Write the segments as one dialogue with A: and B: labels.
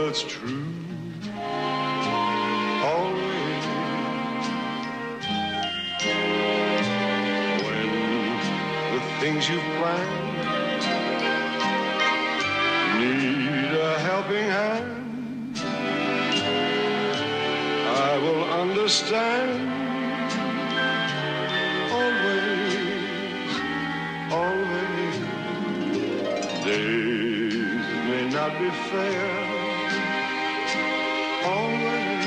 A: that's true. Always. When the things you've planned need a helping hand, I will understand. Always, always. Days may not be fair. Always.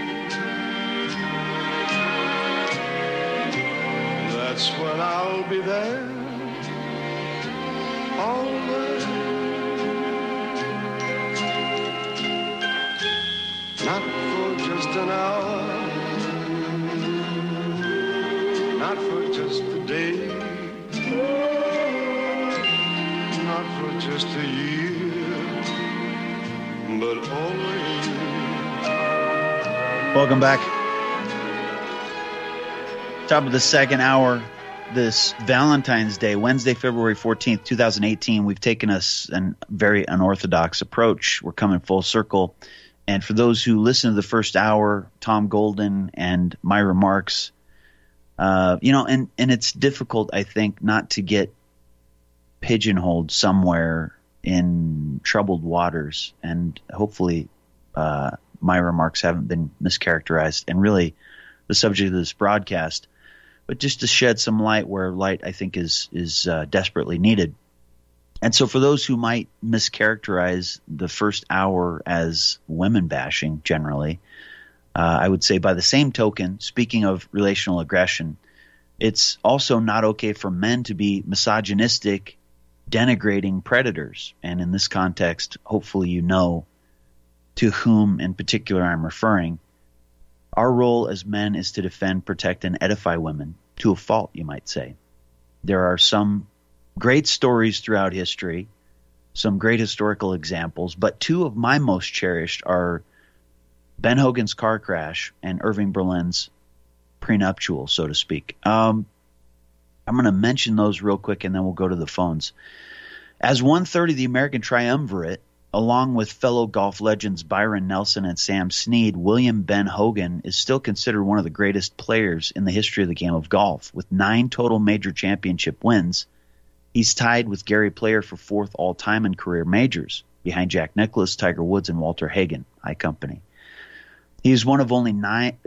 A: That's when I'll be there. Always. Not for just an hour, not for just a day, not for just a year, but always.
B: Welcome back. Top of the second hour, this Valentine's Day, Wednesday, February 14th, 2018. We've taken us a very unorthodox approach. We're coming full circle. And for those who listen to the first hour, Tom Golden and my remarks, and it's difficult, I think, not to get pigeonholed somewhere in troubled waters. And hopefully my remarks haven't been mischaracterized and really the subject of this broadcast. But just to shed some light where light, I think, is desperately needed. And so for those who might mischaracterize the first hour as women bashing generally, I would say by the same token, speaking of relational aggression, it's also not okay for men to be misogynistic, denigrating predators. And in this context, hopefully you know to whom in particular I'm referring. Our role as men is to defend, protect, and edify women, to a fault, you might say. There are some great stories throughout history, some great historical examples, but two of my most cherished are Ben Hogan's car crash and Irving Berlin's prenuptial, so to speak. I'm going to mention those real quick, and then we'll go to the phones. As 1/3 of the American triumvirate, along with fellow golf legends Byron Nelson and Sam Snead, William Ben Hogan is still considered one of the greatest players in the history of the game of golf. With 9 total major championship wins, he's tied with Gary Player for 4th all-time in career majors, behind Jack Nicklaus, Tiger Woods, and Walter Hagen, high company. He's one of only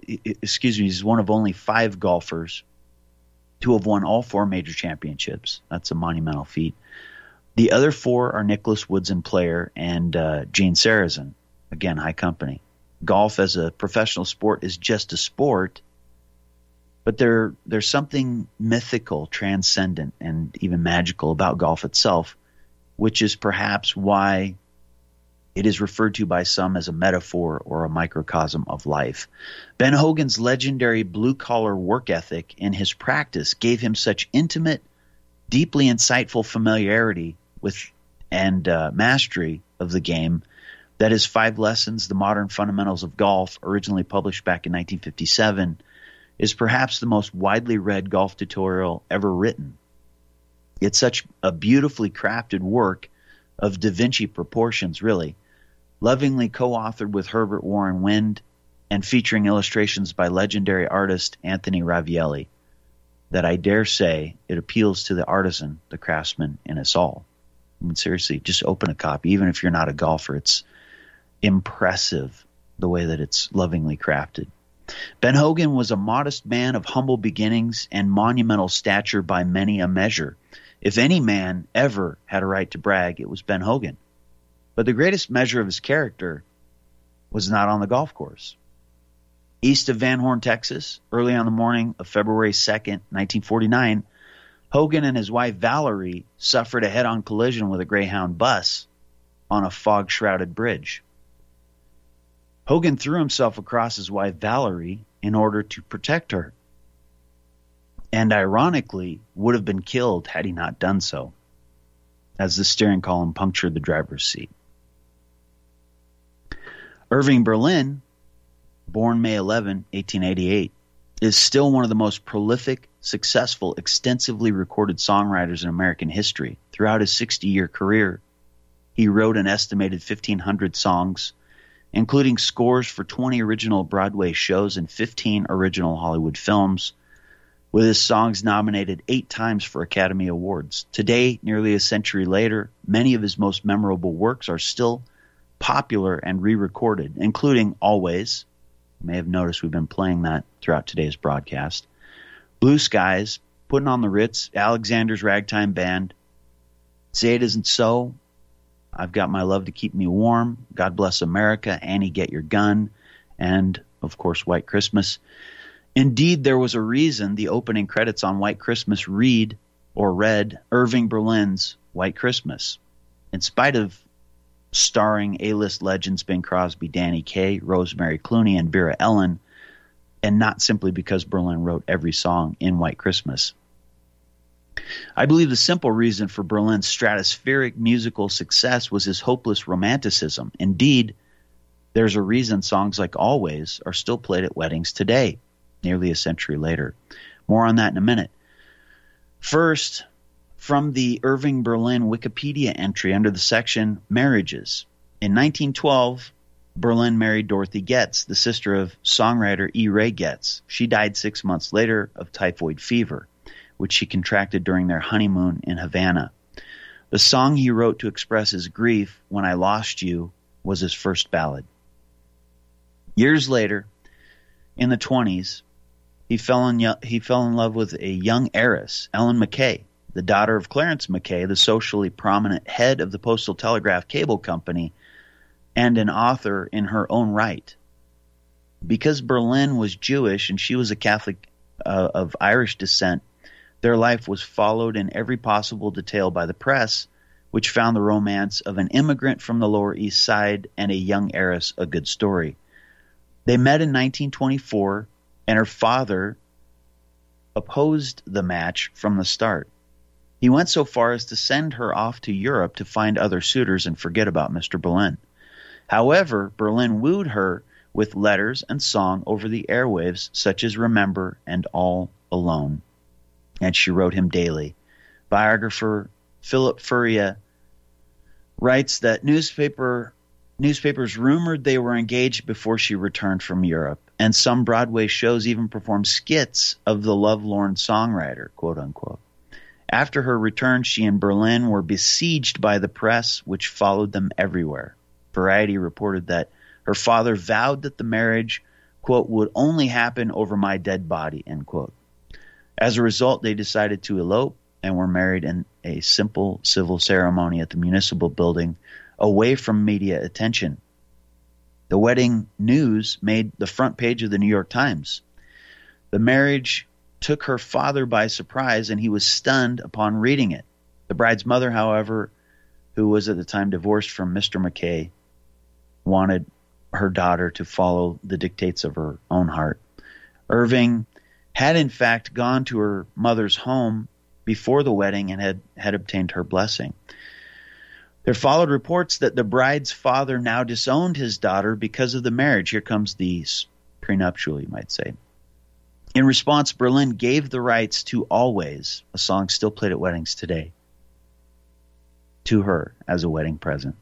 B: 5 golfers to have won all 4 major championships. That's a monumental feat. The other 4 are Nicklaus, Woods, and Player, and Gene Sarazen, again, high company. Golf as a professional sport is just a sport, but there's something mythical, transcendent, and even magical about golf itself, which is perhaps why it is referred to by some as a metaphor or a microcosm of life. Ben Hogan's legendary blue-collar work ethic in his practice gave him such intimate, deeply insightful familiarity with and mastery of the game that his 5 lessons, The Modern Fundamentals of Golf, originally published back in 1957, is perhaps the most widely read golf tutorial ever written. It's such a beautifully crafted work of Da Vinci proportions, really, lovingly co-authored with Herbert Warren Wind and featuring illustrations by legendary artist Anthony Ravielli, that I dare say it appeals to the artisan, the craftsman in us all. I mean, seriously, just open a copy. Even if you're not a golfer, it's impressive the way that it's lovingly crafted. Ben Hogan was a modest man of humble beginnings and monumental stature by many a measure. If any man ever had a right to brag, it was Ben Hogan. But the greatest measure of his character was not on the golf course. East of Van Horn, Texas, early on the morning of February 2nd, 1949, Hogan and his wife Valerie suffered a head-on collision with a Greyhound bus on a fog-shrouded bridge. Hogan threw himself across his wife Valerie in order to protect her, and ironically would have been killed had he not done so, as the steering column punctured the driver's seat. Irving Berlin, born May 11, 1888, is still one of the most prolific, successful, extensively recorded songwriters in American history. Throughout his 60-year career, he wrote an estimated 1,500 songs including scores for 20 original Broadway shows and 15 original Hollywood films, with his songs nominated 8 times for Academy Awards. Today, nearly a century later, many of his most memorable works are still popular and re-recorded, including Always. You may have noticed we've been playing that throughout today's broadcast. Blue Skies, Putting on the Ritz, Alexander's Ragtime Band, Say It Isn't So, I've Got My Love to Keep Me Warm, God Bless America, Annie Get Your Gun, and, of course, White Christmas. Indeed, there was a reason the opening credits on White Christmas read Irving Berlin's White Christmas. In spite of starring A-list legends Bing Crosby, Danny Kaye, Rosemary Clooney, and Vera Ellen, and not simply because Berlin wrote every song in White Christmas. I believe the simple reason for Berlin's stratospheric musical success was his hopeless romanticism. Indeed, there's a reason songs like Always are still played at weddings today, nearly a century later. More on that in a minute. First, from the Irving Berlin Wikipedia entry under the section Marriages. In 1912, Berlin married Dorothy Getz, the sister of songwriter E. Ray Getz. She died 6 months later of typhoid fever, which she contracted during their honeymoon in Havana. The song he wrote to express his grief, When I Lost You, was his first ballad. Years later, in the 1920s, he fell in love with a young heiress, Ellen McKay, the daughter of Clarence McKay, the socially prominent head of the Postal Telegraph Cable Company, and an author in her own right. Because Berlin was Jewish and she was a Catholic of Irish descent, their life was followed in every possible detail by the press, which found the romance of an immigrant from the Lower East Side and a young heiress a good story. They met in 1924, and her father opposed the match from the start. He went so far as to send her off to Europe to find other suitors and forget about Mr. Berlin. However, Berlin wooed her with letters and song over the airwaves, such as Remember and All Alone. And she wrote him daily. Biographer Philip Furia writes that newspapers rumored they were engaged before she returned from Europe, and some Broadway shows even performed skits of the lovelorn songwriter, quote unquote. After her return, she and Berlin were besieged by the press, which followed them everywhere. Variety reported that her father vowed that the marriage, quote, would only happen over my dead body, end quote. As a result, they decided to elope and were married in a simple civil ceremony at the municipal building, away from media attention. The wedding news made the front page of the New York Times. The marriage took her father by surprise, and he was stunned upon reading it. The bride's mother, however, who was at the time divorced from Mr. McKay, wanted her daughter to follow the dictates of her own heart. Irving had in fact gone to her mother's home before the wedding and had obtained her blessing. There followed reports that the bride's father now disowned his daughter because of the marriage. Here comes the prenuptial, you might say. In response, Berlin gave the rights to Always, a song still played at weddings today, to her as a wedding present.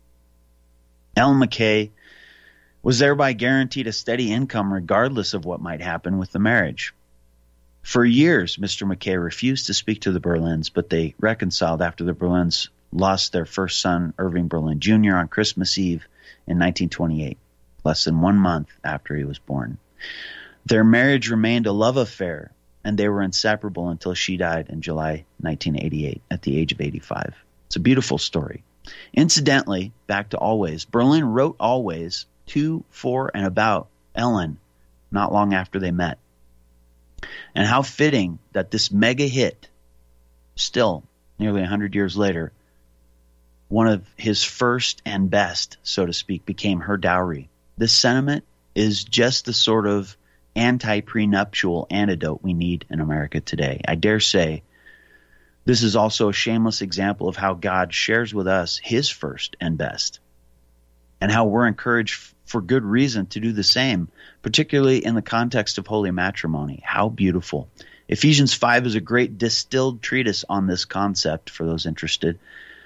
B: Ellen McKay was thereby guaranteed a steady income regardless of what might happen with the marriage. For years, Mr. McKay refused to speak to the Berlins, but they reconciled after the Berlins lost their first son, Irving Berlin Jr., on Christmas Eve in 1928, less than 1 month after he was born. Their marriage remained a love affair, and they were inseparable until she died in July 1988 at the age of 85. It's a beautiful story. Incidentally, back to Always. Berlin wrote Always to, for, and about Ellen not long after they met. And how fitting that this mega hit, still nearly 100 years later, one of his first and best, so to speak, became her dowry. This sentiment is just the sort of anti-prenuptial antidote we need in America today. I dare say this is also a shameless example of how God shares with us his first and best, and how we're encouraged for good reason to do the same, particularly in the context of holy matrimony. How beautiful. Ephesians 5 is a great distilled treatise on this concept for those interested.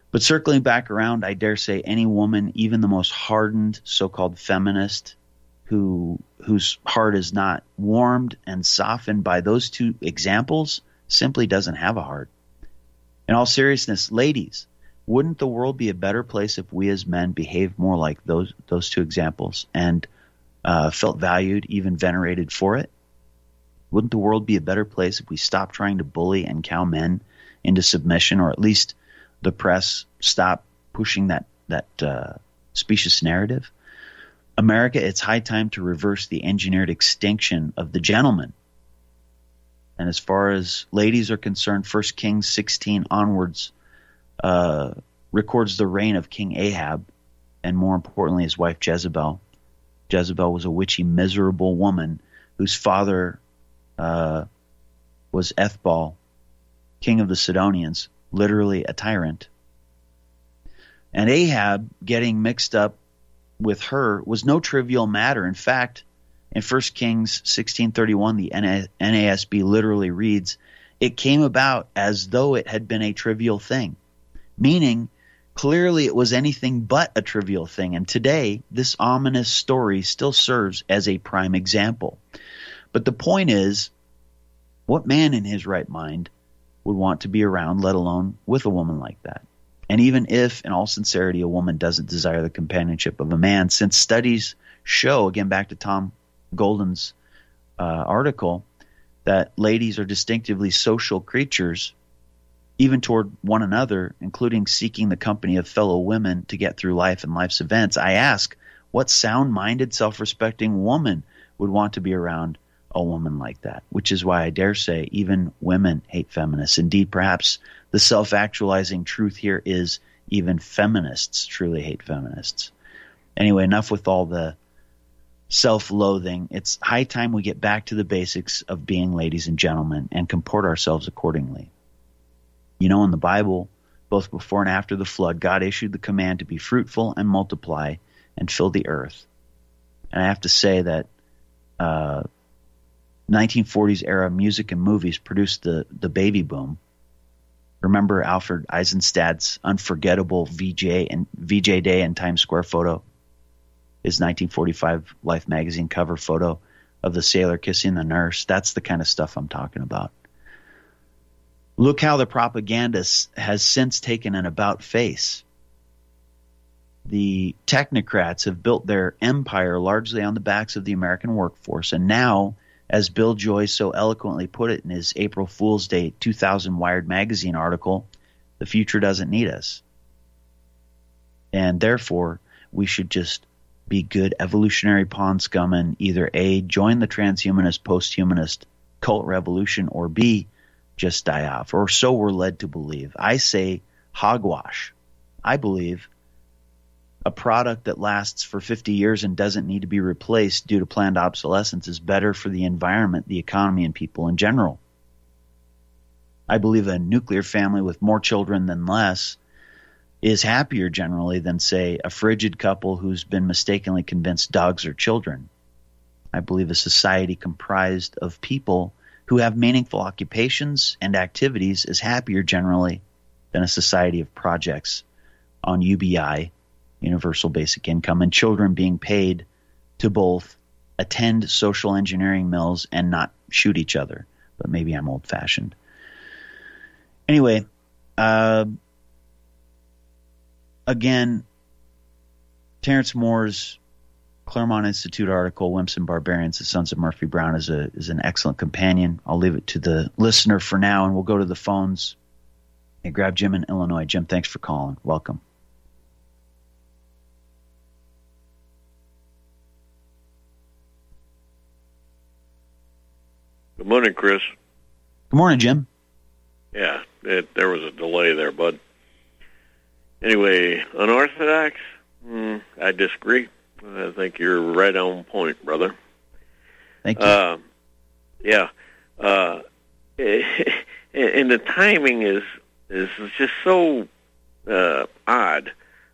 B: But circling back around, I dare say any woman, even the most hardened so-called feminist, whose heart is not warmed and softened by those two examples, simply doesn't have a heart. In all seriousness, ladies, wouldn't the world be a better place if we as men behaved more like those two examples and felt valued, even venerated for it? Wouldn't the world be a better place if we stopped trying to bully and cow men into submission, or at least the press stopped pushing that specious narrative? America, it's high time to reverse the engineered extinction of the gentleman. And as far as ladies are concerned, 1 Kings 16 onwards records the reign of King Ahab, and more importantly, his wife Jezebel. Jezebel was a witchy, miserable woman whose father was Ethbal, king of the Sidonians, literally a tyrant. And Ahab getting mixed up with her was no trivial matter. In fact, in 1 Kings 16:31, the NASB literally reads, "It came about as though it had been a trivial thing," meaning clearly it was anything but a trivial thing. And today, this ominous story still serves as a prime example. But the point is, what man in his right mind would want to be around, let alone with a woman like that? And even if, in all sincerity, a woman doesn't desire the companionship of a man, since studies show, again back to Tom Golden's article, that ladies are distinctively social creatures, even toward one another, including seeking the company of fellow women to get through life and life's events, I ask, what sound-minded, self-respecting woman would want to be around a woman like that? Which is why I dare say even women hate feminists. Indeed, perhaps the self-actualizing truth here is even feminists truly hate feminists. Anyway, enough with all the self-loathing. It's high time we get back to the basics of being ladies and gentlemen and comport ourselves accordingly. You know, in the Bible, both before and after the flood, God issued the command to be fruitful and multiply and fill the earth. And I have to say that 1940s era music and movies produced the baby boom. Remember Alfred Eisenstadt's unforgettable VJ Day in Times Square photo? His 1945 Life magazine cover photo of the sailor kissing the nurse. That's the kind of stuff I'm talking about. Look how the propaganda has since taken an about face. The technocrats have built their empire largely on the backs of the American workforce, and now, as Bill Joy so eloquently put it in his April Fool's Day 2000 Wired magazine article, the future doesn't need us. And therefore, we should just be good evolutionary pond scum and either A, join the transhumanist, posthumanist cult revolution, or B, just die off. Or so we're led to believe. I say hogwash. I believe a product that lasts for 50 years and doesn't need to be replaced due to planned obsolescence is better for the environment, the economy, and people in general. I believe a nuclear family with more children than less is happier generally than, say, a frigid couple who's been mistakenly convinced dogs are children. I believe a society comprised of people who have meaningful occupations and activities is happier generally than a society of projects on UBI, Universal Basic Income, and children being paid to both attend social engineering mills and not shoot each other. But maybe I'm old-fashioned. Anyway, again, Terrence Moore's Claremont Institute article, Wimps and Barbarians, the Sons of Murphy Brown, is an excellent companion. I'll leave it to the listener for now, and we'll go to the phones and grab Jim in Illinois. Jim, thanks for calling. Welcome.
C: Good morning, Chris.
B: Good morning, Jim.
C: Yeah, there was a delay there, bud. Anyway, unorthodox? I disagree. I think you're right on point, brother.
B: Thank you.
C: Yeah. And the timing is just so odd,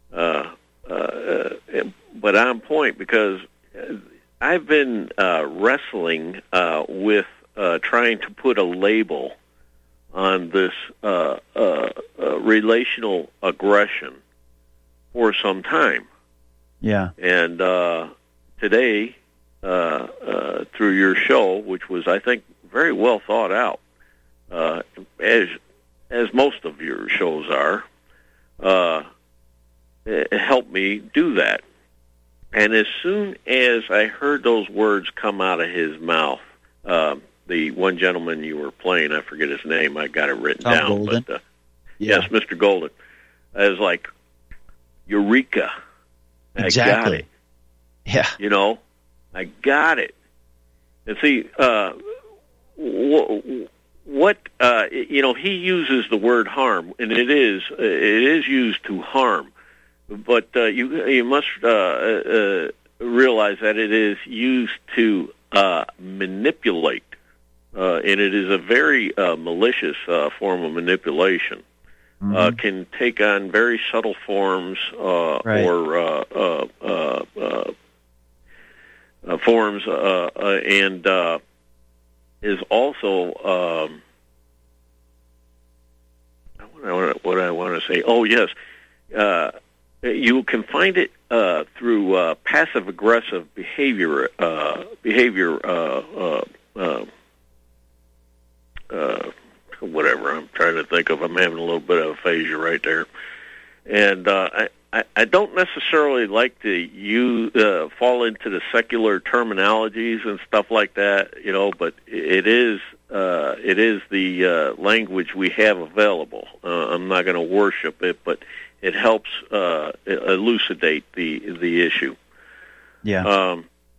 C: but on point, because I've been wrestling with trying to put a label on this relational aggression for some time.
B: Yeah.
C: And today, through your show, which was, I think, very well thought out, as most of your shows are, it helped me do that. And as soon as I heard those words come out of his mouth, the one gentleman you were playing, I forget his name, I got it written
B: Tom
C: down.
B: Golden.
C: But yes, Mr. Golden. I was like, eureka.
B: Exactly.
C: I got it.
B: Yeah.
C: You know, I got it. And see, what he uses the word harm, and it is used to harm, but you must realize that it is used to manipulate, and it is a very malicious form of manipulation.
B: Mm-hmm.
C: Can take on very subtle forms
B: Right.
C: or forms, and is also what I want to say. Oh, yes, you can find it through passive aggressive behavior. Whatever I'm trying to think of. I'm having a little bit of aphasia right there, and I don't necessarily like to fall into the secular terminologies and stuff like that, but it is the language we have available. I'm not going to worship it, but it helps elucidate the issue.
B: Yeah.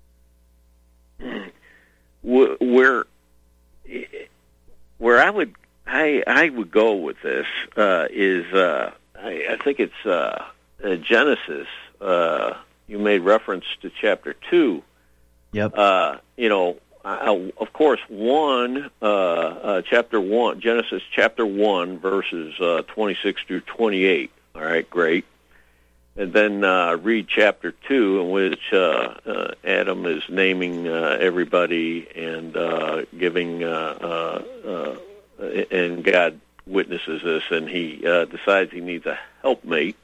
C: Where I would go with this is I think it's Genesis. You made reference to chapter 2.
B: Yep.
C: Of course, chapter 1, Genesis chapter 1, verses 26 through 28. All right, great. And then read chapter 2, in which Adam is naming everybody and giving, and God witnesses this, and he decides he needs a helpmate.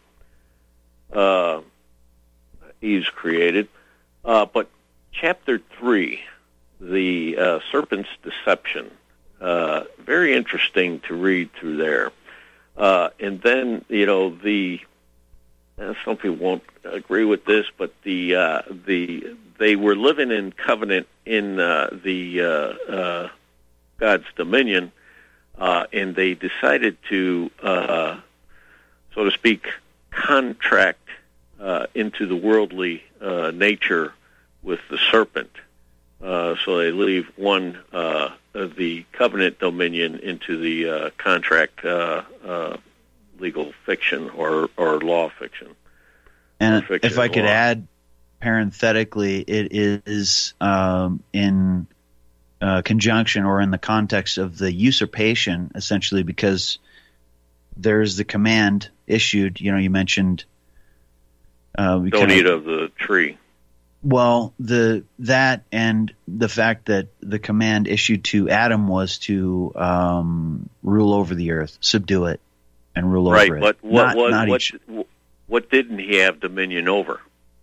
C: He's created. But chapter 3, the serpent's deception, very interesting to read through there. And then, some people won't agree with this, but they were living in covenant in God's dominion, and they decided to, so to speak, contract into the worldly nature with the serpent. So they leave one the covenant dominion into the contract legal fiction or law fiction.
B: And
C: fiction
B: if I could
C: law.
B: add, parenthetically, it is in conjunction or in the context of the usurpation, essentially, because there's the command issued. You mentioned
C: Don't eat of the tree.
B: Well, that and the fact that the command issued to Adam was to rule over the earth, subdue it, and rule over it.
C: Right, but what didn't he have dominion over?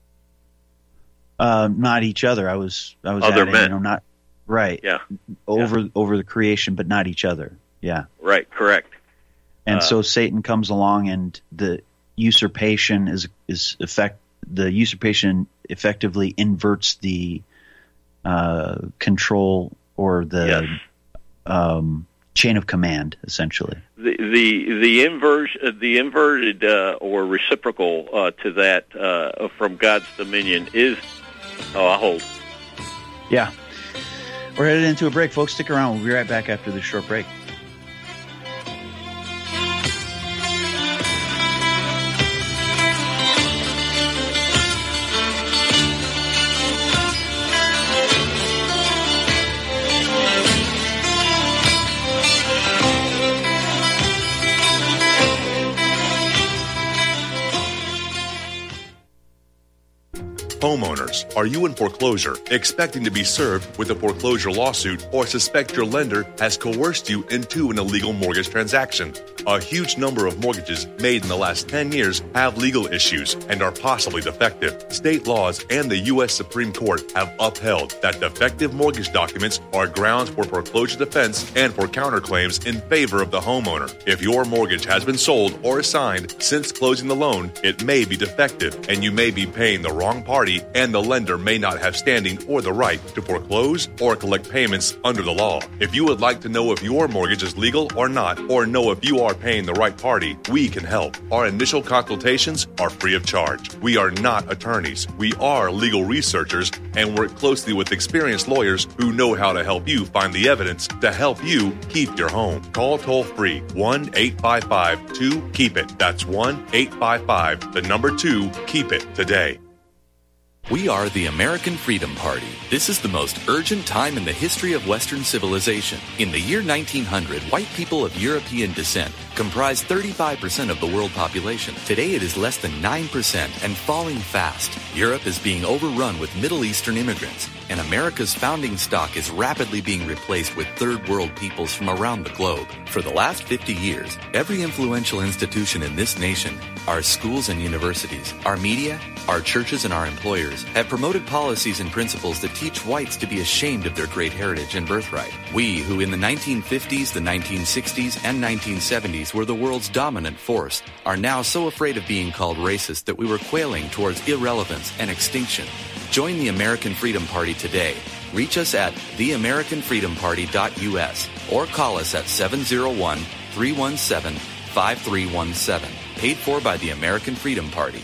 B: Not each other. I was
C: Other
B: adding,
C: men.
B: not right.
C: Yeah.
B: Over the creation, but not each other. Yeah.
C: Right, correct.
B: And so Satan comes along, and the usurpation the usurpation effectively inverts the control or the chain of command, essentially.
C: The inverted or reciprocal to that from God's dominion is. Oh, I'll hold.
B: Yeah. We're headed into a break, folks. Stick around. We'll be right back after this short break.
D: Homeowners, are you in foreclosure, expecting to be served with a foreclosure lawsuit, or suspect your lender has coerced you into an illegal mortgage transaction? A huge number of mortgages made in the last 10 years have legal issues and are possibly defective. State laws and the U.S. Supreme Court have upheld that defective mortgage documents are grounds for foreclosure defense and for counterclaims in favor of the homeowner. If your mortgage has been sold or assigned since closing the loan, it may be defective and you may be paying the wrong party, and the lender may not have standing or the right to foreclose or collect payments under the law. If you would like to know if your mortgage is legal or not, or know if you are paying the right party, we can help. Our initial consultations are free of charge. We are not attorneys. We are legal researchers and work closely with experienced lawyers who know how to help you find the evidence to help you keep your home. Call toll-free 1-855-2-KEEP-IT. That's 1-855-2-KEEP-IT today.
E: We are the American Freedom Party. This is the most urgent time in the history of Western civilization. In the year 1900, white people of European descent comprised 35% of the world population. Today it is less than 9% and falling fast. Europe is being overrun with Middle Eastern immigrants, and America's founding stock is rapidly being replaced with third world peoples from around the globe. For the last 50 years, every influential institution in this nation, our schools and universities, our media, our churches and our employers have promoted policies and principles that teach whites to be ashamed of their great heritage and birthright. We, who in the 1950s, the 1960s, and 1970s were the world's dominant force, are now so afraid of being called racist that we were quailing towards irrelevance and extinction. Join the American Freedom Party today. Reach us at theamericanfreedomparty.us or call us at 701-317-5317. Paid for by the American Freedom Party.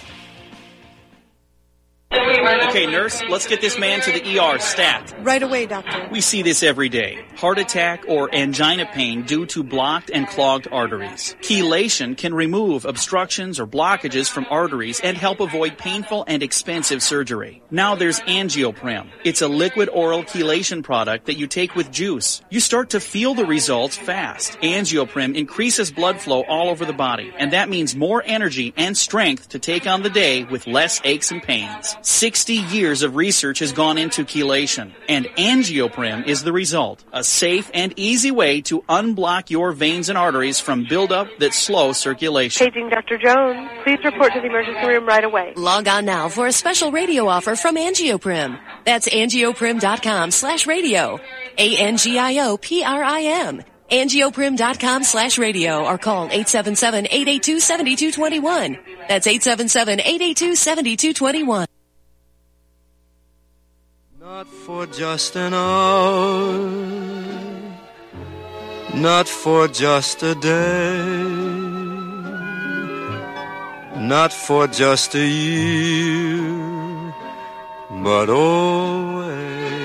F: Okay, nurse, let's get this man to the ER stat.
G: Right away, doctor.
F: We see this every day. Heart attack or angina pain due to blocked and clogged arteries. Chelation can remove obstructions or blockages from arteries and help avoid painful and expensive surgery. Now there's Angioprim. It's a liquid oral chelation product that you take with juice. You start to feel the results fast. Angioprim increases blood flow all over the body, and that means more energy and strength to take on the day with less aches and pains. 60 years of research has gone into chelation, and Angioprim is the result. A safe and easy way to unblock your veins and arteries from buildup that slow circulation.
G: Paging Dr. Jones. Please report to the emergency room right away.
H: Log on now for a special radio offer from Angioprim. That's angioprim.com/radio. ANGIOPRIM. Angioprim.com/radio or call 877-882-7221. That's 877-882-7221.
A: Not for just an hour, not for just a day, not for just a year, but always.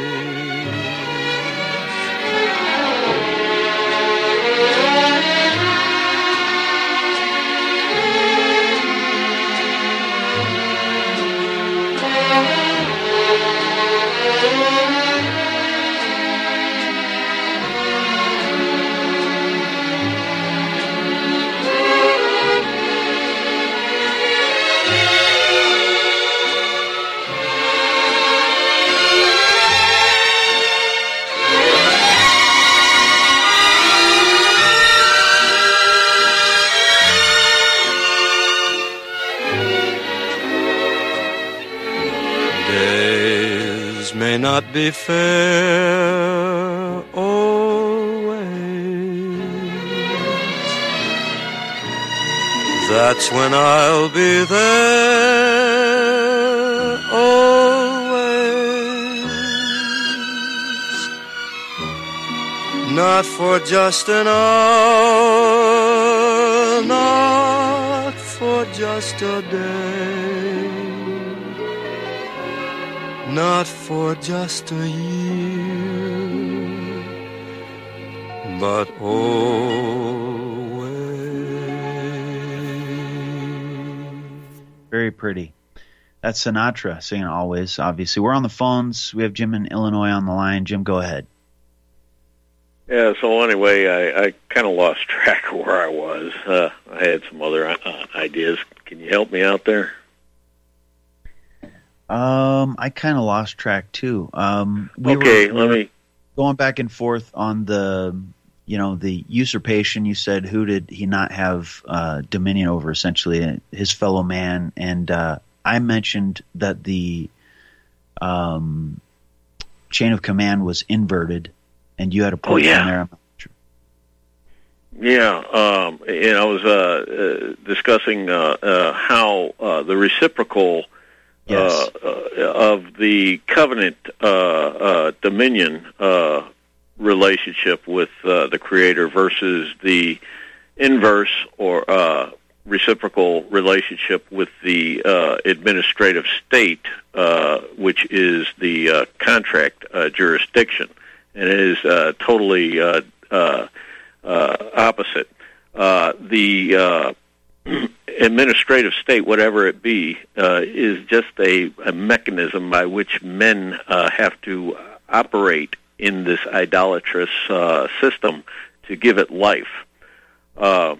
A: May not be fair always. That's when I'll be there always. Not for just an hour, not for just a day, not for just a year, but always.
B: Very pretty. That's Sinatra singing Always, obviously. We're on the phones. We have Jim in Illinois on the line. Jim, go ahead.
C: Yeah, so anyway, I kind of lost track of where I was. I had some other ideas. Can you help me out there?
B: I kind of lost track too.
C: Let me
B: going back and forth on the usurpation. You said, who did he not have dominion over? Essentially, his fellow man. And I mentioned that the chain of command was inverted, and you had a point in there.
C: Yeah, and I was discussing how the reciprocal of the covenant dominion relationship with the Creator versus the inverse or reciprocal relationship with the administrative state, which is the contract jurisdiction, and it is totally opposite. The administrative state, whatever it be, is just a mechanism by which men have to operate in this idolatrous system to give it life. The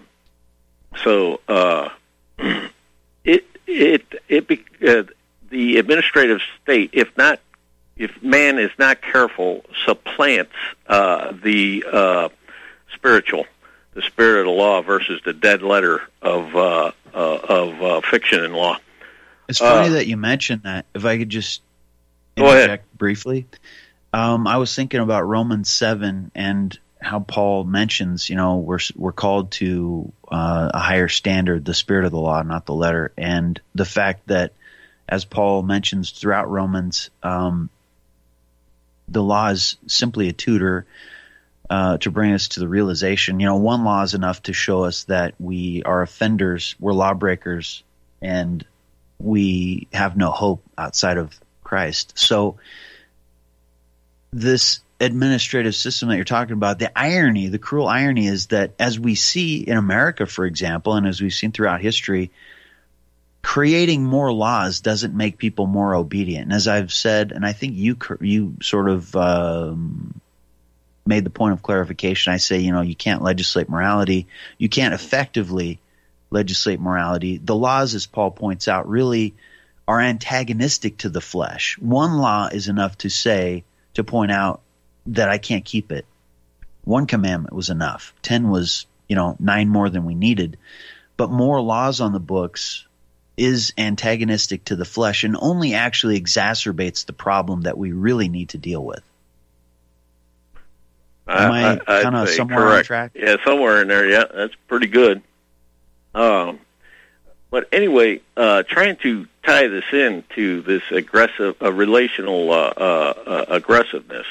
C: administrative state, if man is not careful, supplants the spiritual, the spirit of the law versus the dead letter of fiction and law.
B: It's funny that you mentioned that. If I could just
C: interject
B: briefly. I was thinking about Romans 7 and how Paul mentions, we're called to a higher standard, the spirit of the law, not the letter, and the fact that, as Paul mentions throughout Romans, the law is simply a tutor to bring us to the realization. One law is enough to show us that we are offenders, we're lawbreakers, and we have no hope outside of Christ. So this administrative system that you're talking about, the cruel irony is that, as we see in America, for example, and as we've seen throughout history, creating more laws doesn't make people more obedient. And as I've said, and I think you sort of made the point of clarification, I say, you can't legislate morality. You can't effectively legislate morality. The laws, as Paul points out, really are antagonistic to the flesh. One law is enough to point out that I can't keep it. One commandment was enough. 10 was, 9 more than we needed. But more laws on the books is antagonistic to the flesh and only actually exacerbates the problem that we really need to deal with. Am I kind of somewhere
C: correct.
B: On track?
C: Yeah, somewhere in there. Yeah, that's pretty good. But anyway, trying to tie this into this relational aggressiveness.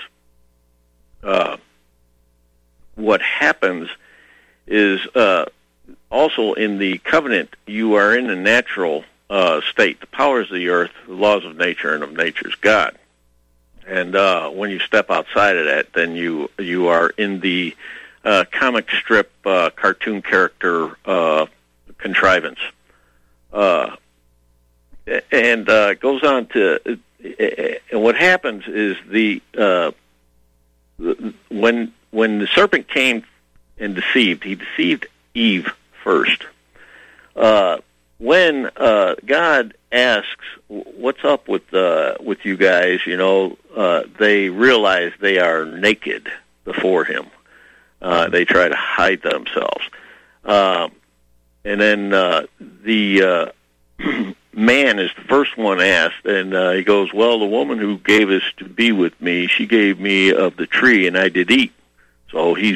C: What happens is also in the covenant, you are in the natural state, the powers of the earth, the laws of nature, and of nature's God. And when you step outside of that, then you are in the comic strip cartoon character contrivance. And goes on to, and what happens is when the serpent came and deceived, he deceived Eve first. When God asks, "What's up with you guys?" They realize they are naked before him. They try to hide themselves, and then the man is the first one asked, and he goes, "Well, the woman who gave us to be with me, she gave me of the tree, and I did eat." So he's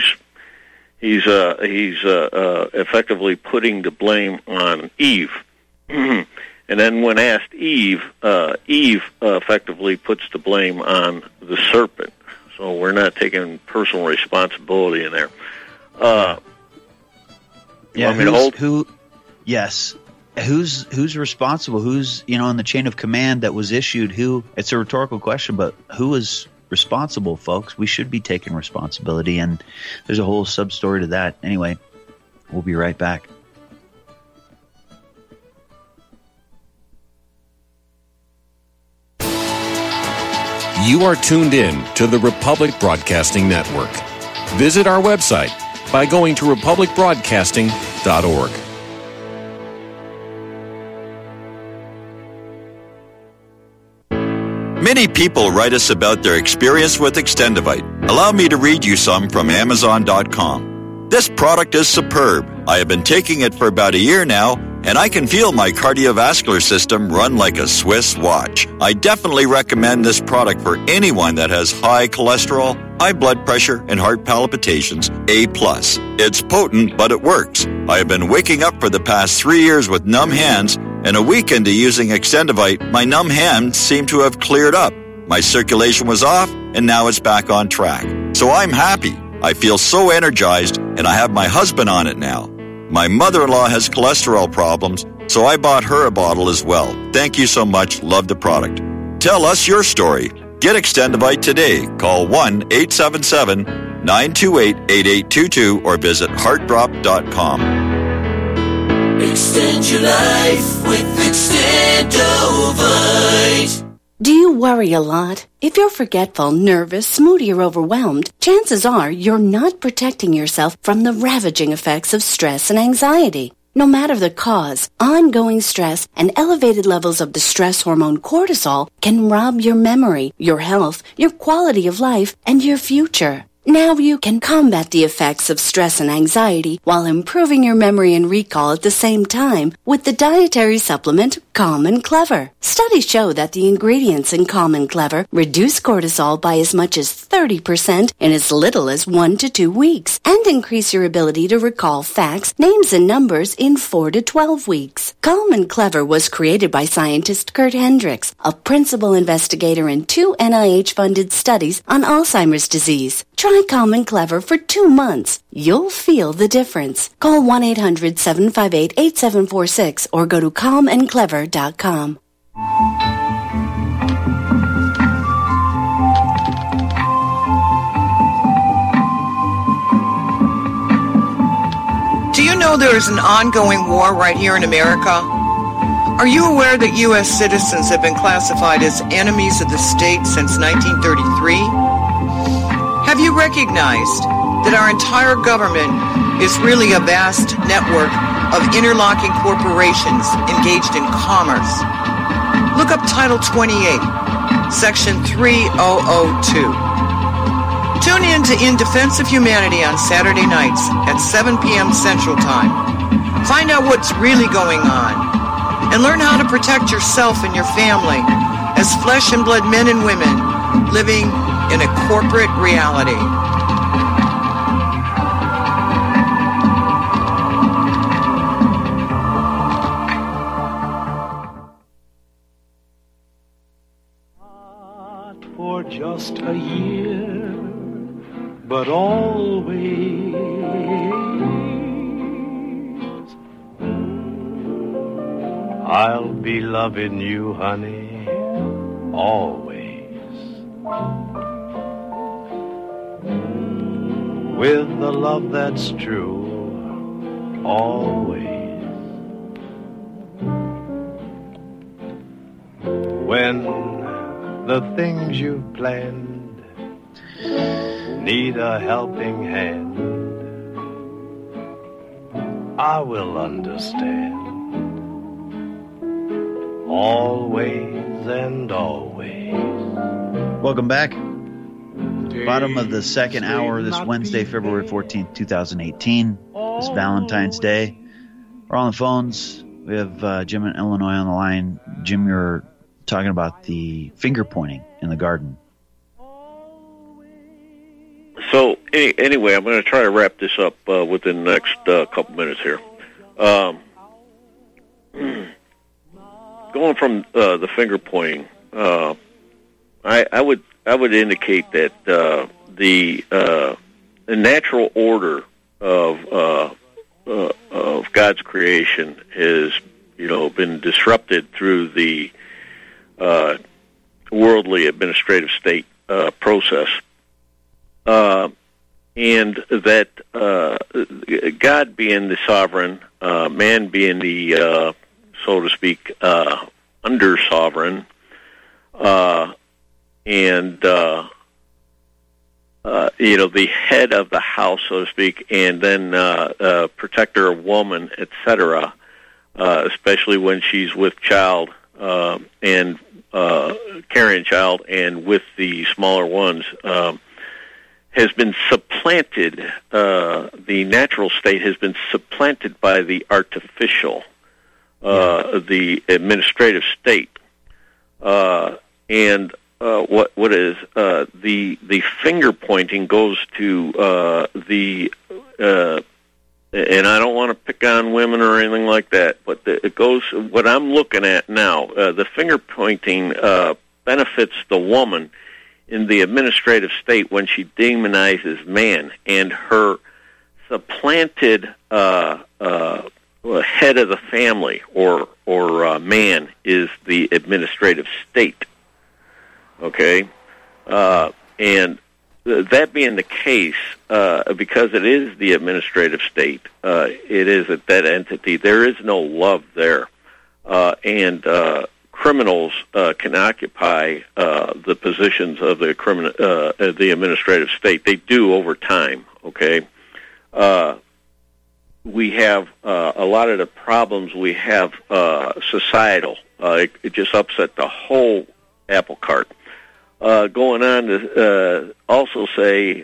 C: effectively putting the blame on Eve. And then when asked Eve, Eve effectively puts the blame on the serpent. So we're not taking personal responsibility in there.
B: Who's responsible? Who's in the chain of command that was issued? It's a rhetorical question, but who is responsible, folks? We should be taking responsibility, and there's a whole sub-story to that. Anyway, we'll be right back.
I: You are tuned in to the Republic Broadcasting Network. Visit our website by going to republicbroadcasting.org.
J: Many people write us about their experience with Extendivite. Allow me to read you some from Amazon.com. This product is superb. I have been taking it for about a year now, and I can feel my cardiovascular system run like a Swiss watch. I definitely recommend this product for anyone that has high cholesterol, high blood pressure, and heart palpitations, A+. It's potent, but it works. I have been waking up for the past 3 years with numb hands, and a week into using Extendivite, my numb hands seem to have cleared up. My circulation was off, and now it's back on track. So I'm happy. I feel so energized, and I have my husband on it now. My mother-in-law has cholesterol problems, so I bought her a bottle as well. Thank you so much. Love the product. Tell us your story. Get Extendivite today. Call 1-877-928-8822 or visit heartdrop.com.
K: Extend your life with Extendovite.
H: Do you worry a lot? If you're forgetful, nervous, moody, or overwhelmed, chances are you're not protecting yourself from the ravaging effects of stress and anxiety. No matter the cause, ongoing stress and elevated levels of the stress hormone cortisol can rob your memory, your health, your quality of life, and your future. Now you can combat the effects of stress and anxiety while improving your memory and recall at the same time with the dietary supplement Calm and Clever. Studies show that the ingredients in Calm and Clever reduce cortisol by as much as 30% in as little as 1 to 2 weeks and increase your ability to recall facts, names, and numbers in 4 to 12 weeks. Calm and Clever was created by scientist Kurt Hendricks, a principal investigator in 2 NIH-funded studies on Alzheimer's disease. Try Calm and Clever for 2 months. You'll feel the difference. Call 1-800-758-8746 or go to calmandclever.com.
L: Do you know there is an ongoing war right here in America? Are you aware that U.S. citizens have been classified as enemies of the state since 1933? Have you recognized that our entire government is really a vast network of interlocking corporations engaged in commerce? Look up Title 28, Section 3002. Tune in to In Defense of Humanity on Saturday nights at 7 p.m. Central Time. Find out what's really going on and learn how to protect yourself and your family as flesh and blood men and women living in a corporate reality.
A: Not for just a year, but always. I'll be loving you, honey, always. With the love that's true, always. When the things you've planned need a helping hand, I will understand. Always and always.
B: Welcome back. Bottom of the second hour this Wednesday, February 14th, 2018. It's Valentine's Day. We're on the phones. We have Jim in Illinois on the line. Jim, you're talking about the finger pointing in the garden.
C: So anyway, I'm going to try to wrap this up within the next couple minutes here. Going from the finger pointing, I would indicate that the natural order of God's creation has, been disrupted through the worldly administrative state process, and that God being the sovereign, man being the so to speak, under sovereign, and the head of the house, so to speak, and then protector of woman, etc., especially when she's with child, and carrying child and with the smaller ones has been supplanted. The natural state has been supplanted by the artificial, the administrative state, and what is the finger pointing goes to the. And I don't want to pick on women or anything like that, but it goes. What I'm looking at now, the finger pointing benefits the woman in the administrative state when she demonizes man, and her supplanted head of the family or man is the administrative state. Okay, and that being the case, because it is the administrative state, it is that entity. There is no love there, and criminals can occupy the positions of the administrative state. They do over time. Okay, we have a lot of the problems we have societal. It just upset the whole apple cart. Going on to also say,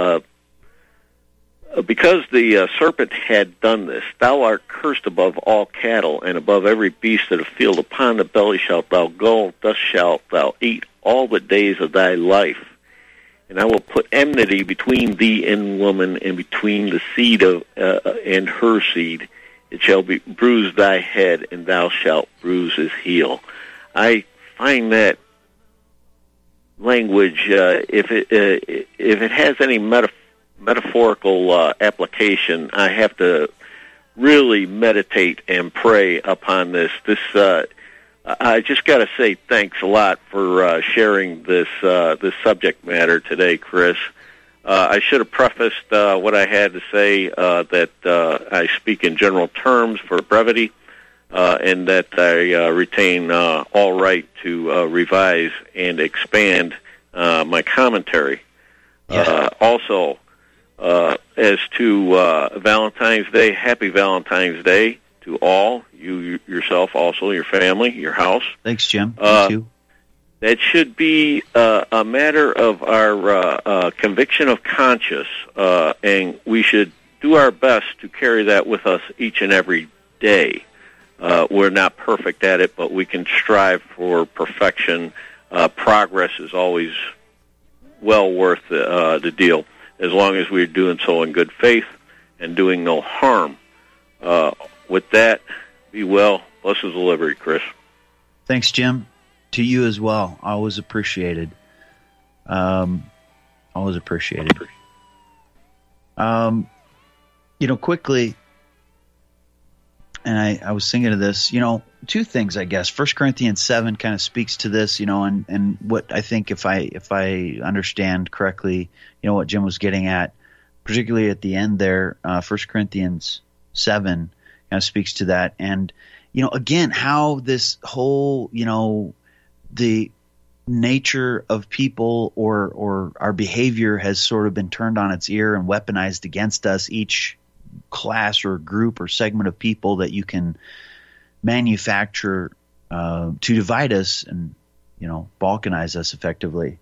C: because the serpent had done this, thou art cursed above all cattle, and above every beast of the field. Upon the belly shalt thou go, thus shalt thou eat all the days of thy life. And I will put enmity between thee and woman, and between the seed of and her seed. It shall be bruise thy head, and thou shalt bruise his heel. I find that language, if it has any metaphorical application, I have to really meditate and pray upon this. I just got to say thanks a lot for sharing this subject matter today, Chris. I should have prefaced what I had to say that I speak in general terms for brevity. And that I retain all right to revise and expand my commentary. Yeah. Also, as to Valentine's Day, happy Valentine's Day to all, you yourself also, your family, your house.
B: Thanks, Jim. Thank you.
C: That should be a matter of our conviction of conscience, and we should do our best to carry that with us each and every day. We're not perfect at it, but we can strive for perfection. Progress is always well worth the deal, as long as we're doing so in good faith and doing no harm. With that, be well. Blessed is the liberty, Chris.
B: Thanks, Jim. To you as well. Always appreciated. Always appreciated. Quickly, and I was thinking of this, two things, I guess. 1 Corinthians 7 kind of speaks to this, and what I think, if I understand correctly, what Jim was getting at, particularly at the end there, 1 Corinthians 7 kind of speaks to that. And, again, how this whole, the nature of people or our behavior has sort of been turned on its ear and weaponized against us, each class or group or segment of people that you can manufacture to divide us and balkanize us effectively.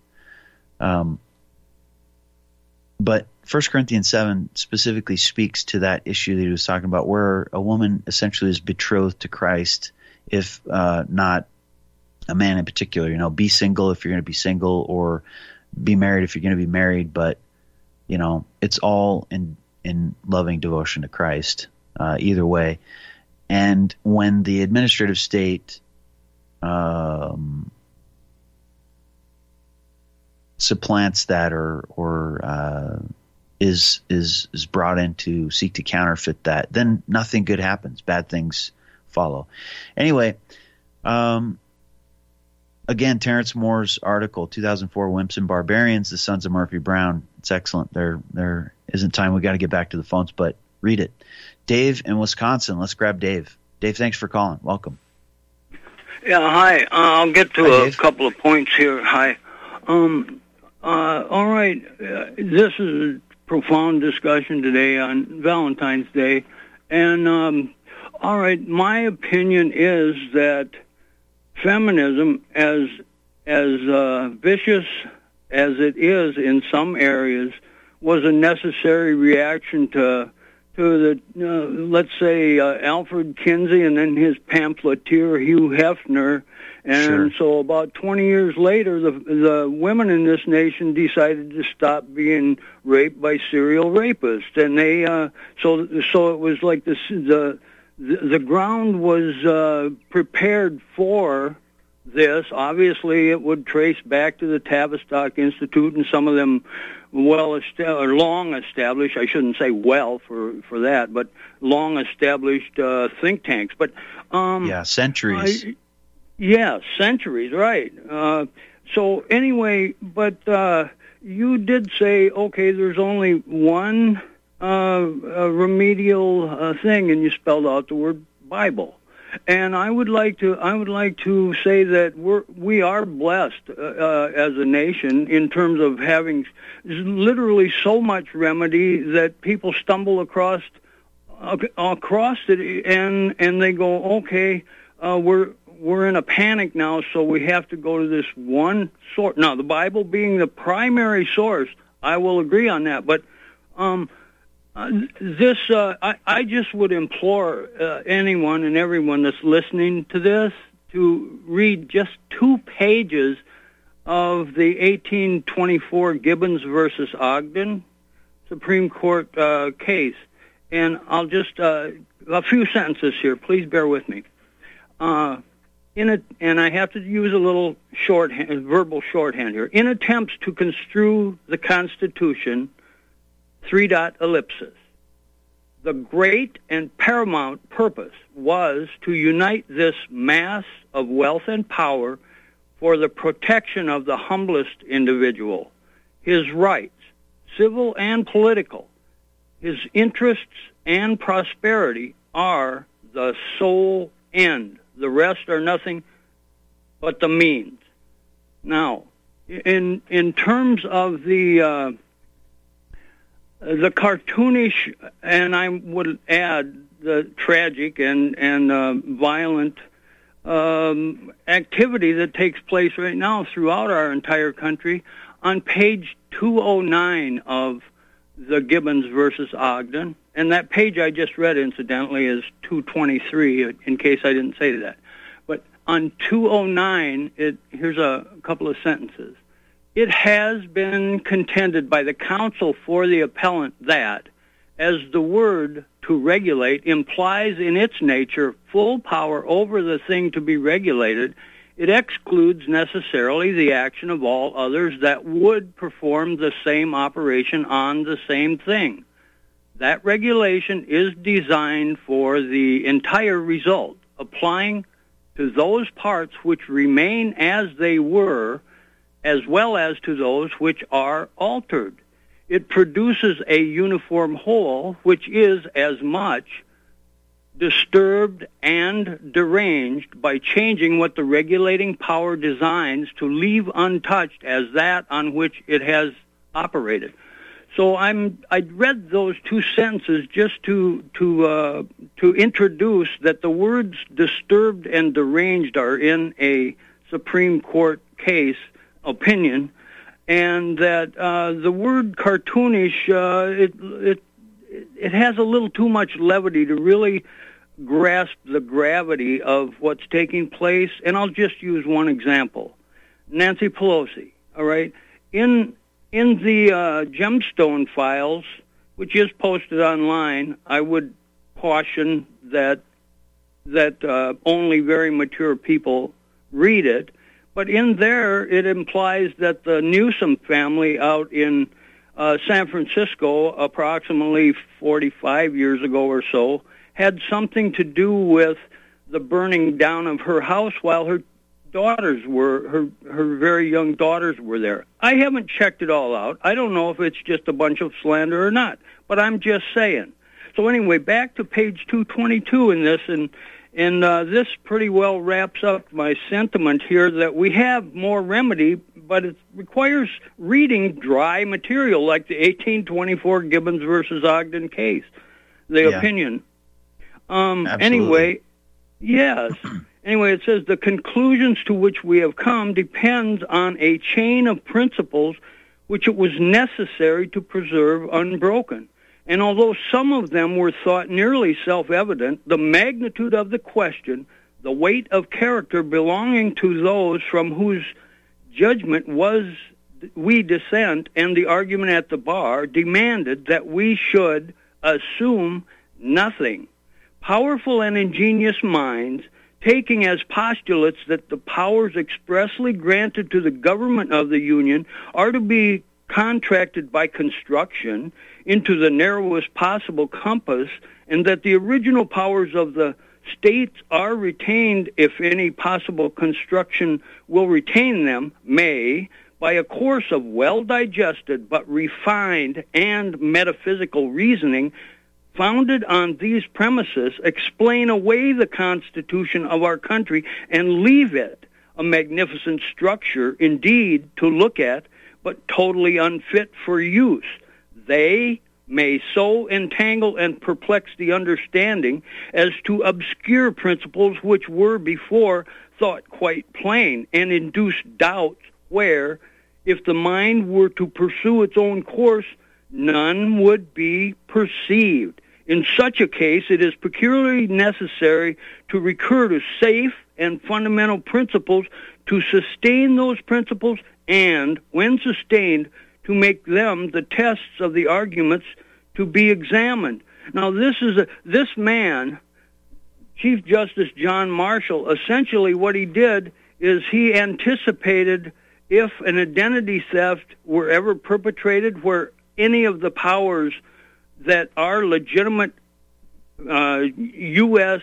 B: But 1 Corinthians 7 specifically speaks to that issue that he was talking about, where a woman essentially is betrothed to Christ, if not a man in particular. Be single if you're going to be single, or be married if you're going to be married. But it's all in loving devotion to Christ, either way. And when the administrative state supplants that or is brought in to seek to counterfeit that, then nothing good happens. Bad things follow. Anyway, again, Terrence Moore's article, 2004 Wimps and Barbarians, The Sons of Murphy Brown. It's excellent. There isn't time. We got to get back to the phones, but read it. Dave in Wisconsin. Let's grab Dave. Dave, thanks for calling. Welcome.
M: Yeah, hi. I'll get to a couple of points here. Hi. All right. This is a profound discussion today on Valentine's Day. And, all right, my opinion is that feminism, as vicious as it is in some areas, was a necessary reaction to the, let's say, Alfred Kinsey and then his pamphleteer Hugh Hefner. And so about 20 years later, the women in this nation decided to stop being raped by serial rapists. And they, so it was like the ground was prepared for this. Obviously, it would trace back to the Tavistock Institute and some of them long established, I shouldn't say well for that, but long established think tanks. But
B: centuries.
M: Centuries, right. So anyway, but you did say, okay, there's only one remedial thing, and you spelled out the word Bible. And I would like to say that we are blessed as a nation in terms of having literally so much remedy that people stumble across it, and they go, okay, we're in a panic now, so we have to go to this one source. Now, the Bible being the primary source, I will agree on that, but I just would implore anyone and everyone that's listening to this to read just 2 pages of the 1824 Gibbons versus Ogden Supreme Court case. And I'll just, a few sentences here. Please bear with me. And I have to use a little verbal shorthand here. In attempts to construe the Constitution, ... the great and paramount purpose was to unite this mass of wealth and power for the protection of the humblest individual, his rights, civil and political, his interests and prosperity are the sole end. The rest are nothing but the means. Now, in terms of the cartoonish, and I would add the tragic and violent activity that takes place right now throughout our entire country, on page 209 of the Gibbons versus Ogden, and that page I just read, incidentally, is 223, in case I didn't say that. But on 209, here's a couple of sentences. It has been contended by the counsel for the appellant that, as the word to regulate implies in its nature full power over the thing to be regulated, it excludes necessarily the action of all others that would perform the same operation on the same thing. That regulation is designed for the entire result, applying to those parts which remain as they were, as well as to those which are altered. It produces a uniform whole, which is as much disturbed and deranged by changing what the regulating power designs to leave untouched as that on which it has operated. So I read those 2 sentences just to introduce that the words disturbed and deranged are in a Supreme Court case opinion, and that the word cartoonish, it has a little too much levity to really grasp the gravity of what's taking place. And I'll just use one example. Nancy Pelosi, all right? In the Gemstone files, which is posted online, I would caution that only very mature people read it. But in there, it implies that the Newsom family out in San Francisco, approximately 45 years ago or so, had something to do with the burning down of her house while her daughters her very young daughters were there. I haven't checked it all out. I don't know if it's just a bunch of slander or not, but I'm just saying. So anyway, back to page 222 in this, and this pretty well wraps up my sentiment here that we have more remedy, but it requires reading dry material like the 1824 Gibbons versus Ogden case, the opinion. Anyway, yes. Anyway, it says the conclusions to which we have come depends on a chain of principles which it was necessary to preserve unbroken. And although some of them were thought nearly self-evident, the magnitude of the question, the weight of character belonging to those from whose judgment we dissent, and the argument at the bar demanded that we should assume nothing. Powerful and ingenious minds, taking as postulates that the powers expressly granted to the government of the Union are to be contracted by construction into the narrowest possible compass, and that the original powers of the states are retained, if any possible construction will retain them, may, by a course of well-digested but refined and metaphysical reasoning, founded on these premises, explain away the Constitution of our country and leave it a magnificent structure, indeed, to look at, but totally unfit for use. They may so entangle and perplex the understanding as to obscure principles which were before thought quite plain, and induce doubts where, if the mind were to pursue its own course, none would be perceived. In such a case, it is peculiarly necessary to recur to safe and fundamental principles, to sustain those principles, and, when sustained, to make them the tests of the arguments to be examined. Now, this man, Chief Justice John Marshall, essentially what he did is he anticipated if an identity theft were ever perpetrated where any of the powers that are legitimate U.S.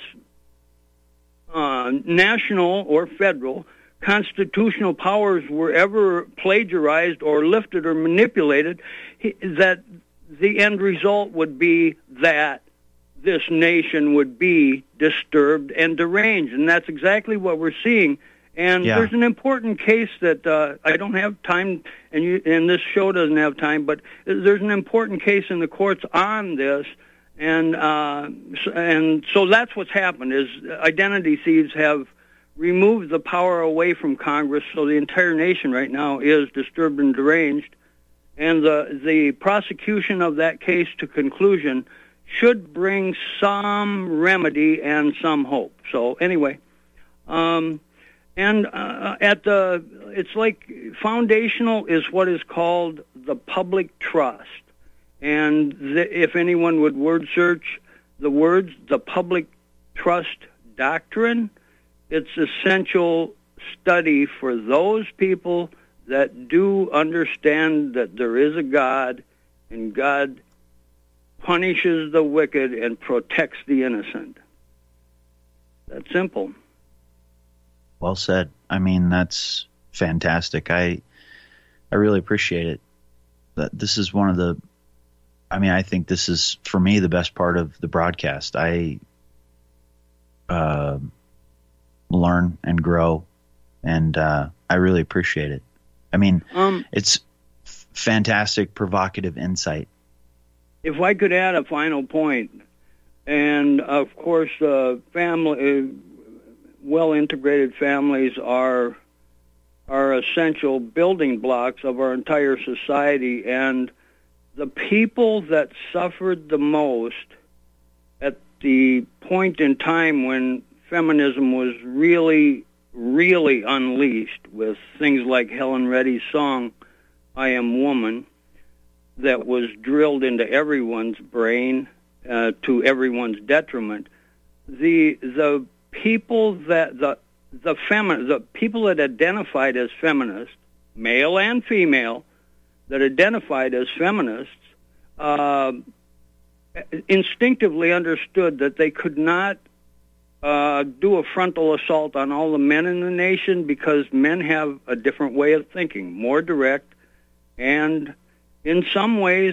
M: National or federal constitutional powers were ever plagiarized or lifted or manipulated, that the end result would be that this nation would be disturbed and deranged. And that's exactly what we're seeing. And there's an important case that I don't have time, and this show doesn't have time, but there's an important case in the courts on this. And so that's what's happened, is identity thieves have removed the power away from Congress, so the entire nation right now is disturbed and deranged. And the prosecution of that case to conclusion should bring some remedy and some hope. So anyway, it's like foundational is what is called the public trust. And if anyone would word search the words, the public trust doctrine, it's essential study for those people that do understand that there is a God, and God punishes the wicked and protects the innocent. That's simple.
B: Well said. I mean, that's fantastic. I really appreciate it. This is one of the, I think this is, for me, the best part of the broadcast. I learn and grow, and I really appreciate it. I mean, it's fantastic, provocative insight.
M: If I could add a final point, and of course, well-integrated families are essential building blocks of our entire society, and the people that suffered the most at the point in time when feminism was really, really unleashed, with things like Helen Reddy's song, I Am Woman, that was drilled into everyone's brain to everyone's detriment. The people that the people that identified as feminists, male and female, that identified as feminists, instinctively understood that they could not do a frontal assault on all the men in the nation, because men have a different way of thinking, more direct, and in some ways,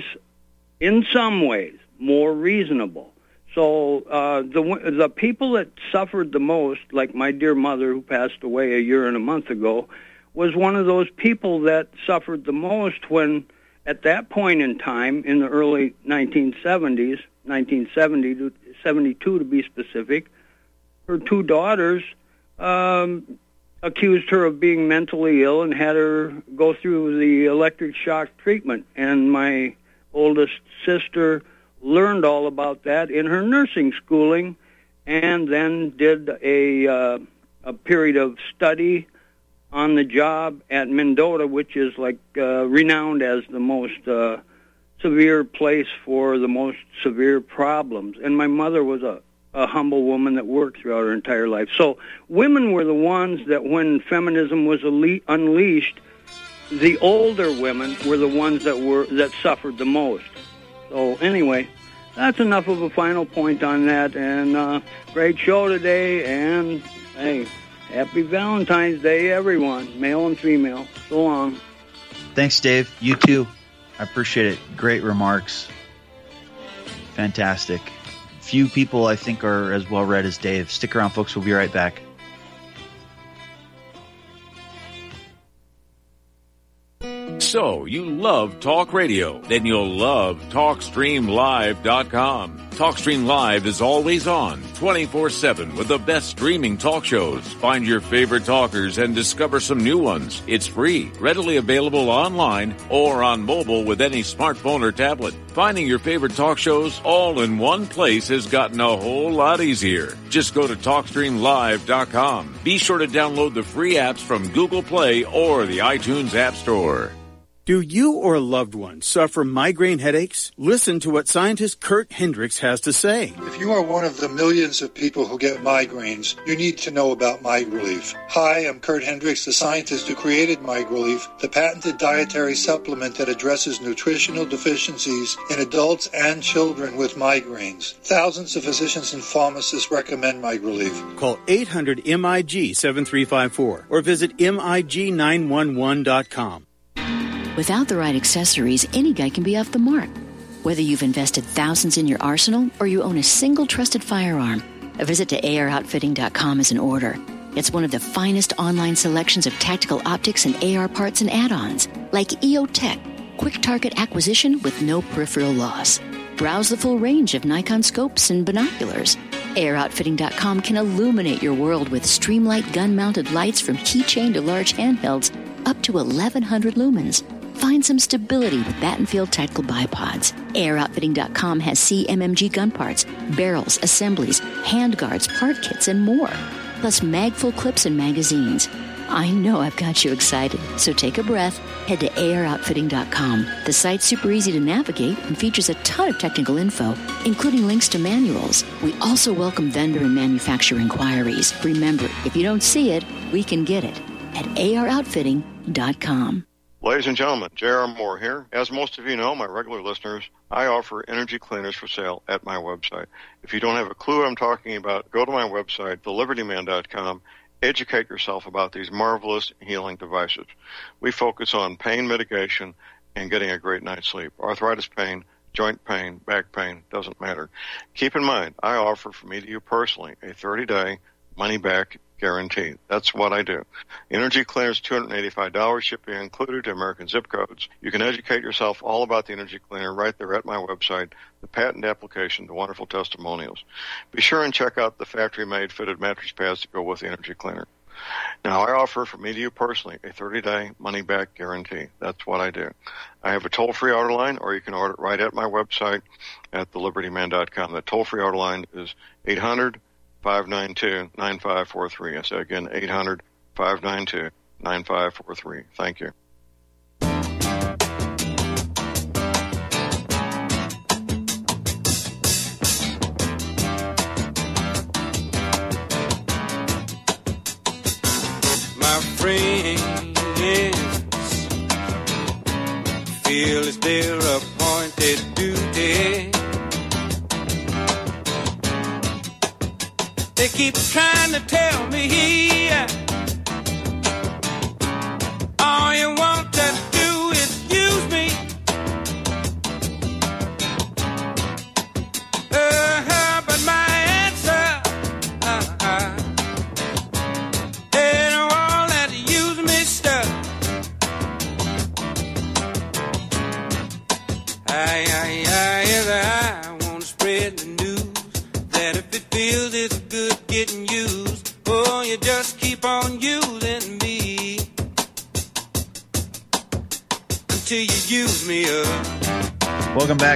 M: more reasonable. So the people that suffered the most, like my dear mother, who passed away a year and a month ago, was one of those people that suffered the most when, at that point in time, in the early 1970s, 1970 to 72 to be specific, her two daughters accused her of being mentally ill and had her go through the electric shock treatment. And my oldest sister learned all about that in her nursing schooling, and then did a period of study on the job at Mendota, which is like renowned as the most severe place for the most severe problems. And my mother was a humble woman that worked throughout her entire life. So women were the ones that, when feminism was unleashed, the older women were the ones that suffered the most. So anyway, that's enough of a final point on that. And great show today. And hey, happy Valentine's Day, everyone, male and female. So long.
B: Thanks, Dave. You too. I appreciate it. Great remarks. Fantastic. Few people, I think, are as well read as Dave. Stick around, folks. We'll be right back.
I: So, you love talk radio? Then you'll love TalkStreamLive.com. TalkStream Live is always on, 24/7, with the best streaming talk shows. Find your favorite talkers and discover some new ones. It's free, readily available online or on mobile with any smartphone or tablet. Finding your favorite talk shows all in one place has gotten a whole lot easier. Just go to TalkStreamLive.com. Be sure to download the free apps from Google Play or the iTunes App Store.
N: Do you or a loved one suffer migraine headaches? Listen to what scientist Kurt Hendricks has to say.
O: If you are one of the millions of people who get migraines, you need to know about MiGrelief. Hi, I'm Kurt Hendricks, the scientist who created MiGrelief, the patented dietary supplement that addresses nutritional deficiencies in adults and children with migraines. Thousands of physicians and pharmacists recommend MiGrelief.
N: Call 800-MIG-7354 or visit MIG911.com.
P: Without the right accessories, any guy can be off the mark. Whether you've invested thousands in your arsenal or you own a single trusted firearm, a visit to AROutfitting.com is in order. It's one of the finest online selections of tactical optics and AR parts and add-ons, like EOTech, quick target acquisition with no peripheral loss. Browse the full range of Nikon scopes and binoculars. AROutfitting.com can illuminate your world with Streamlight gun-mounted lights from keychain to large handhelds up to 1,100 lumens. Find some stability with Battenfield Tactical Bipods. AirOutfitting.com has CMMG gun parts, barrels, assemblies, handguards, part kits, and more. Plus magful clips and magazines. I know I've got you excited, so take a breath. Head to AirOutfitting.com. The site's super easy to navigate and features a ton of technical info, including links to manuals. We also welcome vendor and manufacturer inquiries. Remember, if you don't see it, we can get it at AROutfitting.com.
Q: Ladies and gentlemen, J.R. Moore here. As most of you know, my regular listeners, I offer energy cleaners for sale at my website. If you don't have a clue what I'm talking about, go to my website, thelibertyman.com. Educate yourself about these marvelous healing devices. We focus on pain mitigation and getting a great night's sleep. Arthritis pain, joint pain, back pain, doesn't matter. Keep in mind, I offer from me to you personally a 30-day money-back guarantee. That's what I do. Energy cleaners, $285, shipping included to American zip codes. You can educate yourself all about the energy cleaner right there at my website, the patent application, the wonderful testimonials. Be sure and check out the factory-made fitted mattress pads to go with the energy cleaner. Now, I offer from me to you personally a 30-day money-back guarantee. That's what I do. I have a toll-free order line, or you can order it right at my website at thelibertyman.com. The toll-free order line is 800-592-9543. I say again, 800-592-9543. Thank you.
R: My friends feel it's their appointed duty. They keep trying to tell me all you want to do is use me. But my answer ain't all that use me stuff. I want to spread the news that if it feels it's good getting used, oh, you just until you use me up.
B: Welcome back.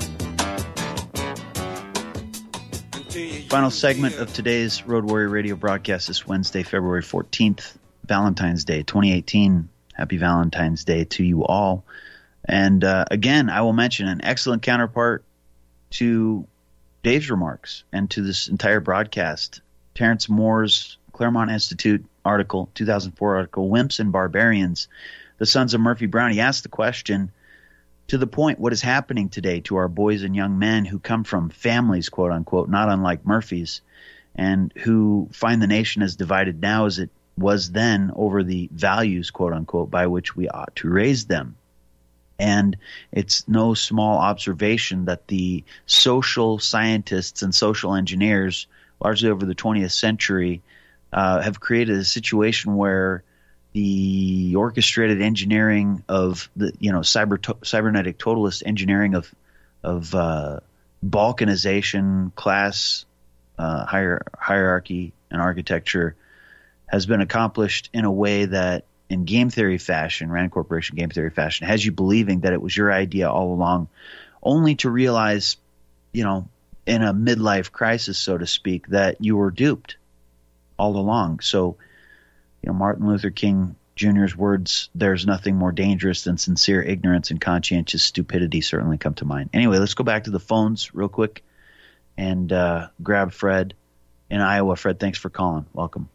B: Final segment of today's Road Warrior Radio broadcast this Wednesday, February 14th, Valentine's Day 2018. Happy Valentine's Day to you all. And again, I will mention an excellent counterpart to Dave's remarks and to this entire broadcast. Terrence Moore's Claremont Institute article, 2004 article, Wimps and Barbarians, the Sons of Murphy Brown. He asked the question, to the point, what is happening today to our boys and young men who come from families, quote unquote, not unlike Murphy's, and who find the nation as divided now as it was then over the values, quote unquote, by which we ought to raise them. And it's no small observation that the social scientists and social engineers, largely over the 20th century, have created a situation where the orchestrated engineering of the, cybernetic totalist engineering of balkanization, class hierarchy, and architecture has been accomplished in a way that, in game theory fashion, Rand Corporation game theory fashion, has you believing that it was your idea all along, only to realize, in a midlife crisis, so to speak, that you were duped all along. So, Martin Luther King Jr.'s words, "There's nothing more dangerous than sincere ignorance and conscientious stupidity," certainly come to mind. Anyway, let's go back to the phones real quick and grab Fred in Iowa. Fred, thanks for calling. Welcome.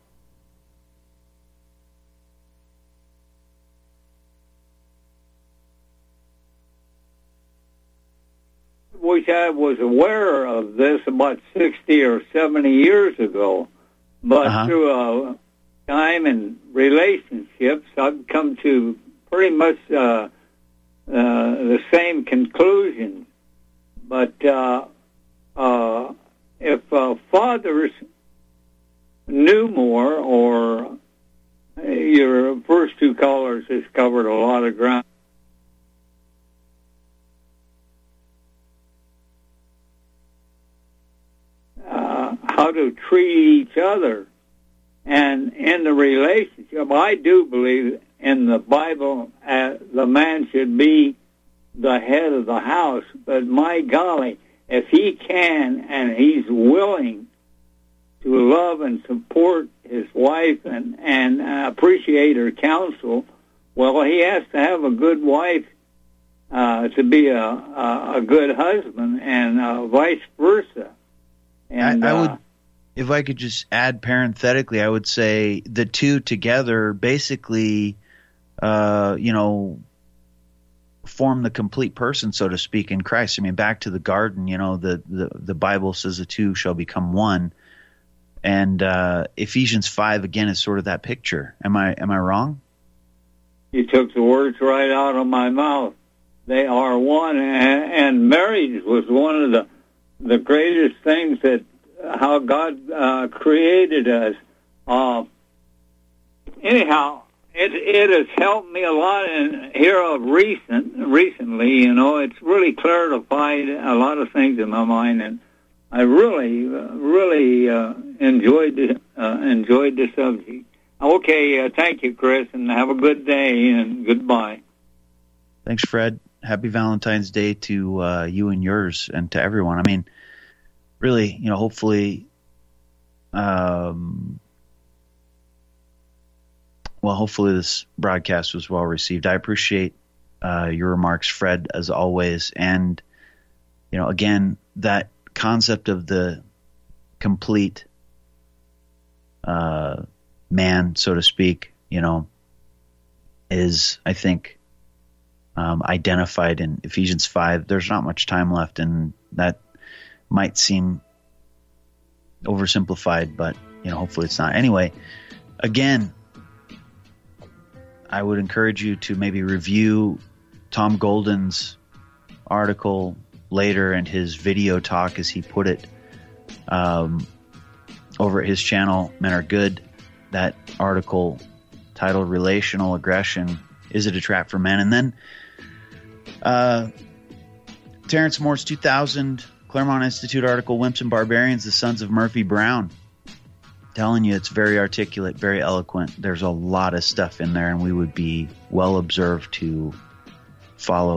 S: Wish I was aware of this about 60 or 70 years ago, but through time and relationships, I've come to pretty much the same conclusion. But if fathers knew more, or your first two callers has covered a lot of ground. How to treat each other. And in the relationship, I do believe in the Bible the man should be the head of the house. But my golly, if he can and he's willing to love and support his wife and appreciate her counsel, well, he has to have a good wife to be a good husband, and vice versa. And
B: I would, if I could just add parenthetically, I would say the two together basically, form the complete person, so to speak, in Christ. I mean, back to the garden, the Bible says the two shall become one. And Ephesians 5 again is sort of that picture. Am I wrong?
S: You took the words right out of my mouth. They are one, and marriage was one of the greatest things that how God created us. Anyhow, it has helped me a lot recently. It's really clarified a lot of things in my mind, and I really enjoyed the subject. Okay, thank you, Chris, and have a good day, and goodbye.
B: Thanks, Fred. Happy Valentine's Day to you and yours, and to everyone. I mean, really, hopefully, hopefully this broadcast was well received. I appreciate your remarks, Fred, as always. And, again, that concept of the complete man, so to speak, is, I think, identified in Ephesians 5. There's not much time left, and that might seem oversimplified, but hopefully it's not. Anyway, again, I would encourage you to maybe review Tom Golden's article later and his video talk, as he put it, over at his channel, Men Are Good. That article titled "Relational Aggression, Is It a Trap for Men?" And then Terrence Moore's 2000 Claremont Institute article, "Wimps and Barbarians, the Sons of Murphy Brown." Telling you, it's very articulate, very eloquent. There's a lot of stuff in there, and we would be well observed to follow